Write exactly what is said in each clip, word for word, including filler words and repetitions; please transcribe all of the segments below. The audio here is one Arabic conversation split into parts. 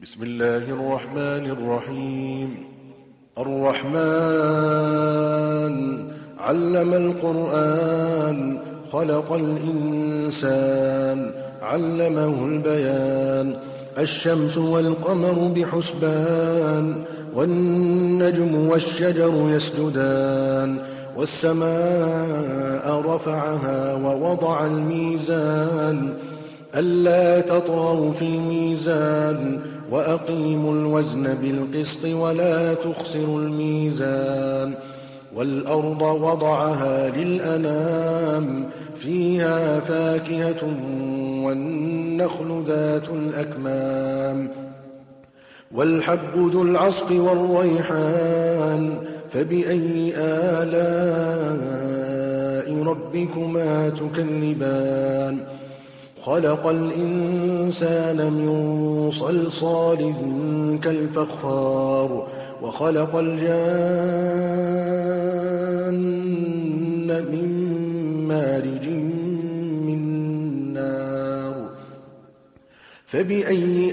بسم الله الرحمن الرحيم. الرحمن علم القرآن خلق الإنسان علمه البيان. الشمس والقمر بحسبان والنجم والشجر يسجدان والسماء رفعها ووضع الميزان ألا تطغوا في الميزان وأقيموا الوزن بالقسط ولا تخسروا الميزان. والأرض وضعها للأنام فيها فاكهة والنخل ذات الأكمام والحب ذو العصف والريحان فبأي آلاء ربكما تكذبان. خلق الإنسان من صلصال كالفخار وخلق الجان من مارج من نار فبأي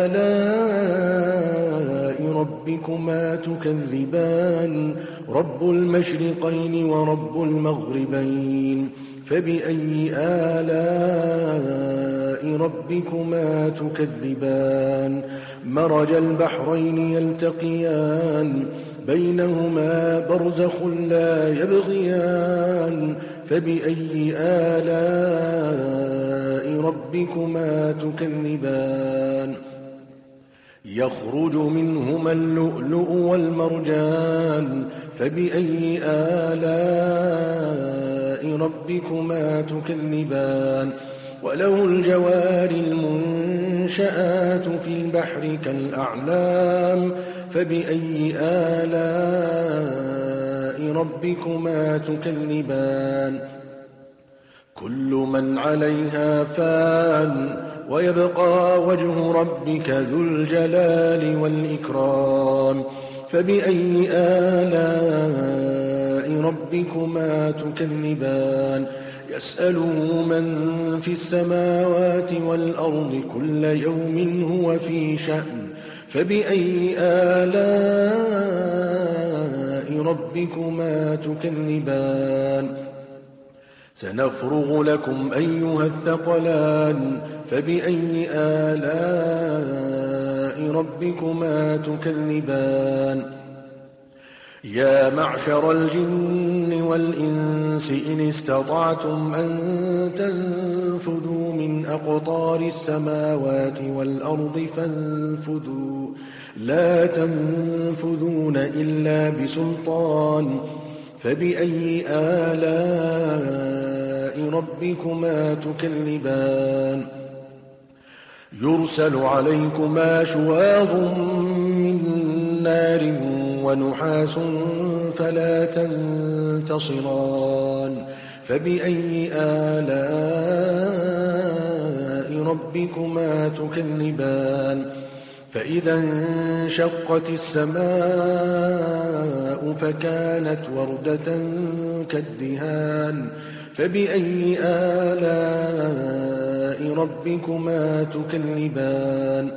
آلاء ربكما تكذبان. رب المشرقين ورب المغربين فبأي آلاء ربكما تكذبان. مرج البحرين يلتقيان بينهما برزخ لا يبغيان فبأي آلاء ربكما تكذبان. يخرج منهما اللؤلؤ والمرجان فبأي آلاء ربكما تكذبان. وله الجوار المنشآت في البحر كالأعلام فبأي آلاء ربكما تكذبان. كل من عليها فان ويبقى وجه ربك ذو الجلال والإكرام فبأي آلاء ربكما تكذبان. يسأله من في السماوات والأرض كل يوم هو في شأن فبأي آلاء ربكما تكذبان. سنفرغ لكم أيها الثقلان فبأي آلاء ربكما تكذبان. يا معشر الجن والإنس إن استطعتم أن تنفذوا من أقطار السماوات والأرض فانفذوا لا تنفذون إلا بسلطان فبأي آلاء ربكما تكذبان. يرسل عليكما شواظ من نار ونحاس فلا تنتصران فبأي آلاء ربكما تكذبان. فإذا انشقت السماء فكانت وردة كالدهان فبأي آلاء ربكما تكذبان.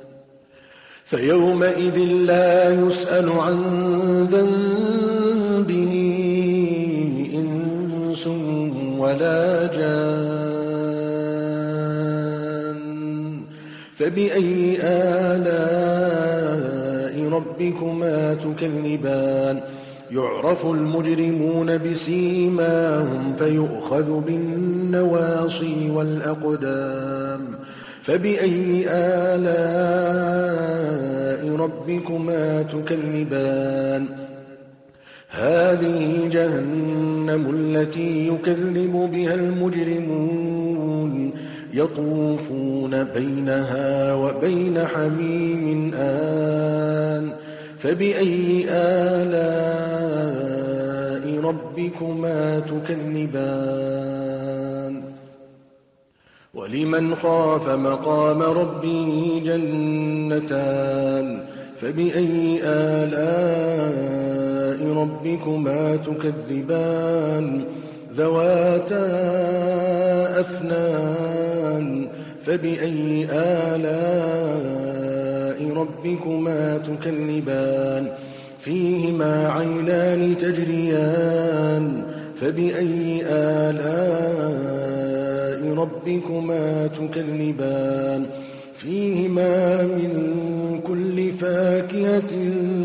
فيومئذ لا يسأل عن ذنبه إنس ولا جان فبأي آلاء ربكما تكذبان. يعرف المجرمون بسيماهم فيؤخذ بالنواصي والأقدام فبأي آلاء ربكما تكذبان. هذه جهنم التي يكذب بها المجرمون يطوفون بينها وبين حميم آن فبأي آلاء ربكما تكذبان. ولمن خاف مقام ربه جنتان فبأي آلاء ربكما تكذبان. ذواتا أفنان فبأي آلاء ربكما تكذبان فيهما عينان تجريان فبأي آلاء ربكما تكذبان فيهما من كل فاكهة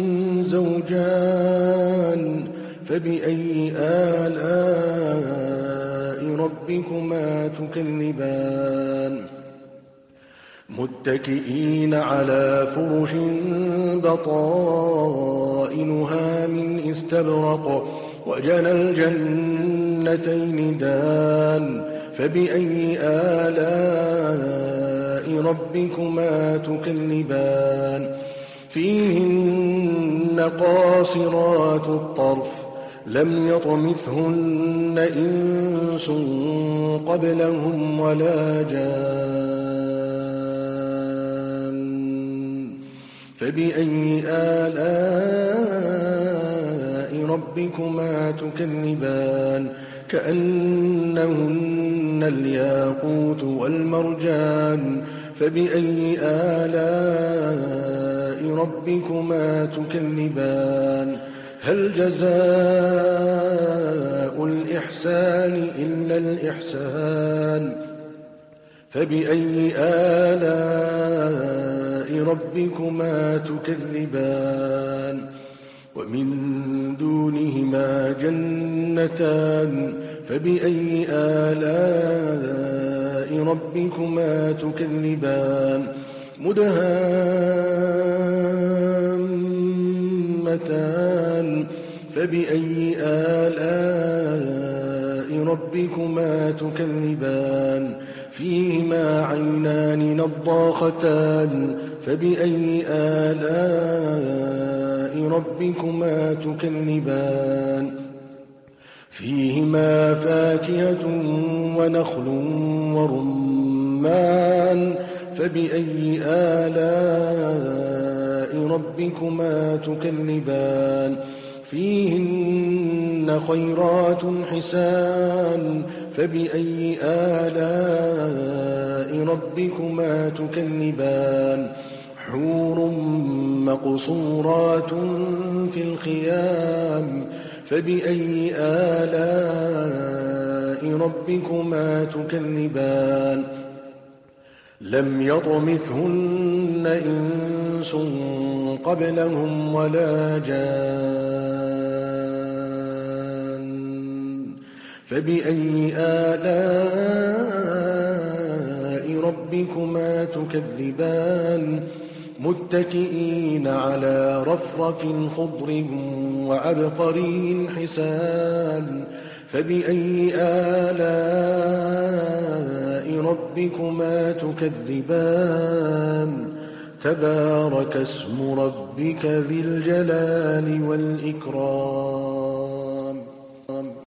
زوجان فبأي آلاء ربكما تكذبان متكئين على فرش بطائنها من استبرق وجنى الجنتين دان فبأي آلاء ربكما تكذبان فيهن قاصرات الطرف لم يطمثهن إنس قبلهم ولا جان فبأي آلاء ربكما تكذبان كأنهن الياقوت والمرجان فبأي آلاء ربكما تكذبان هل جزاء الإحسان إلا الإحسان فبأي آلاء ربكما تكذبان ومن دونهما جنتان فبأي آلاء ربكما تكذبان مدهامتان فبأي آلاء ربكما تكذبان فيهما عينان نضاختان فبأي آلاء ربكما تكذبان فيهما فاكهة ونخل ورمان فبأي آلاء ربكما تكذبان فيهن خيرات حسان فبأي آلاء ربكما تكذبان حور مقصورات في الخيام فبأي آلاء ربكما تكذبان لم يطمثهن إنس قبلهم ولا جان فبأي آلاء ربكما تكذبان متكئين على رفرف خضر وعبقري حسان فبأي آلاء ربكما تكذبان تبارك اسم ربك ذي الجلال والإكرام